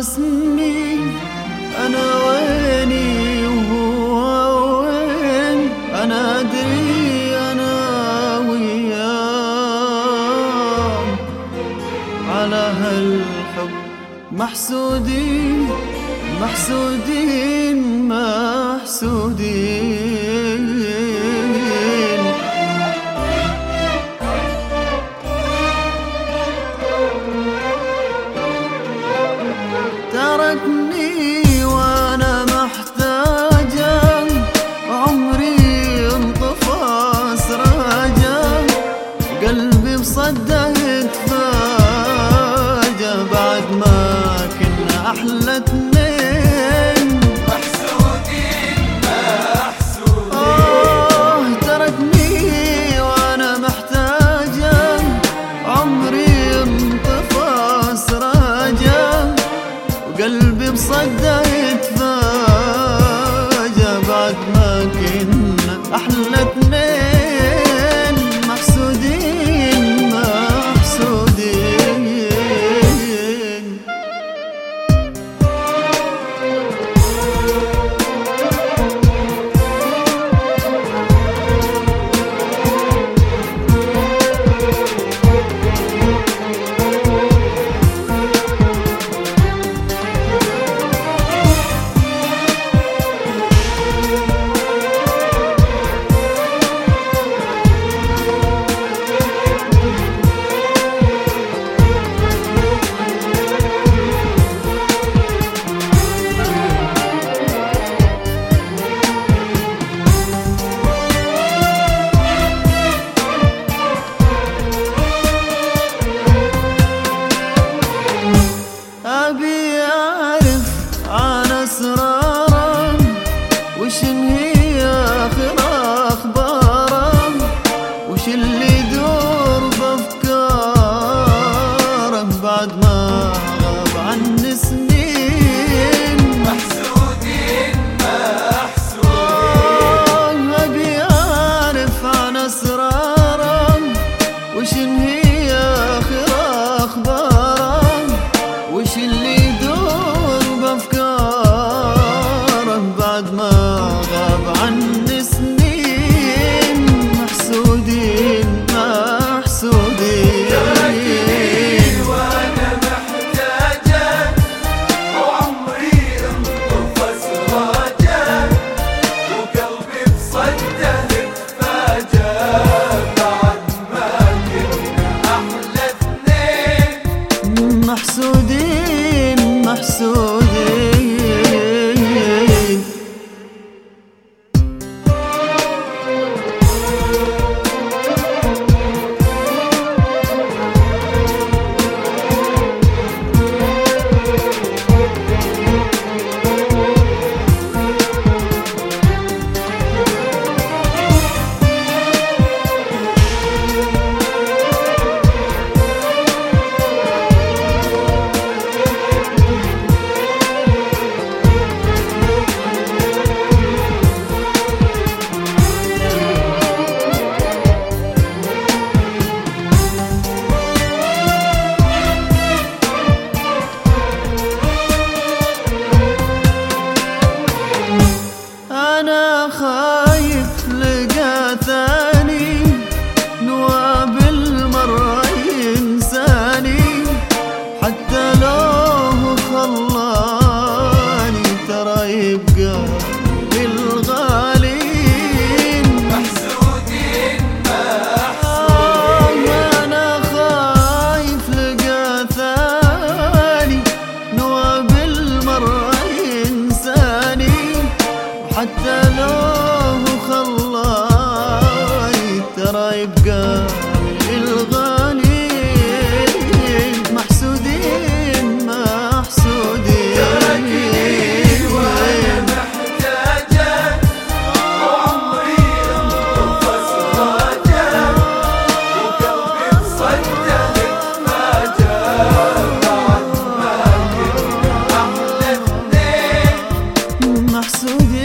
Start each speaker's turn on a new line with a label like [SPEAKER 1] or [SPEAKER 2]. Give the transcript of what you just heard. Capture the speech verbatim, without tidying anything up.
[SPEAKER 1] سنين أنا ويني وهو وين، أنا أدري أنا وياه على هالحب محسودين محسودين محسودين. تركني وانا محتاجة، عمري انطفى سراجة، قلبي بصده يتفاجأ بعد ما كنا احلى اتنين.
[SPEAKER 2] محسودين محسودين.
[SPEAKER 1] آه تركني وانا محتاجة، عمري انطفى سراجة، قلبي بصده يتفاجأ بعد ما كنا أحلى اتنين. محسودين محسودين. أبي أعرف عن أسراره، وش هي آخر أخباره، وش اللي يدور بأفكاره بعد ما غاب عني سنين.
[SPEAKER 2] محسودين محسودين.
[SPEAKER 1] أبي أعرف عن أسراره، وش هي آخر أخباره، وش اللي يدور بأفكاره بعد ما غاب عني سنين. محسودين محسودين.
[SPEAKER 2] تركني وانا محتاجة، وعمري انطفى سراجة، وقلبي بصده يتفاجأ بعد ما كنا احلى اثنين.
[SPEAKER 1] محسودين محسودين. أنا خايف لقى ثاني، نوابل مرة ينساني، حتى لو هو خلاني ترى يبقى للغالين.
[SPEAKER 2] محسودين محسودين.
[SPEAKER 1] أنا خايف لقى ثاني، نوابل مرة ينساني، حتى لو هو خلاي ترى يبقى الغالين. محسودين محسودين.
[SPEAKER 2] تركني وانا محتاجة، وعمري انطفى سراجة، وقلبي بصده يتفاجأ بعد ما كنا احلى اثنين.
[SPEAKER 1] محسودين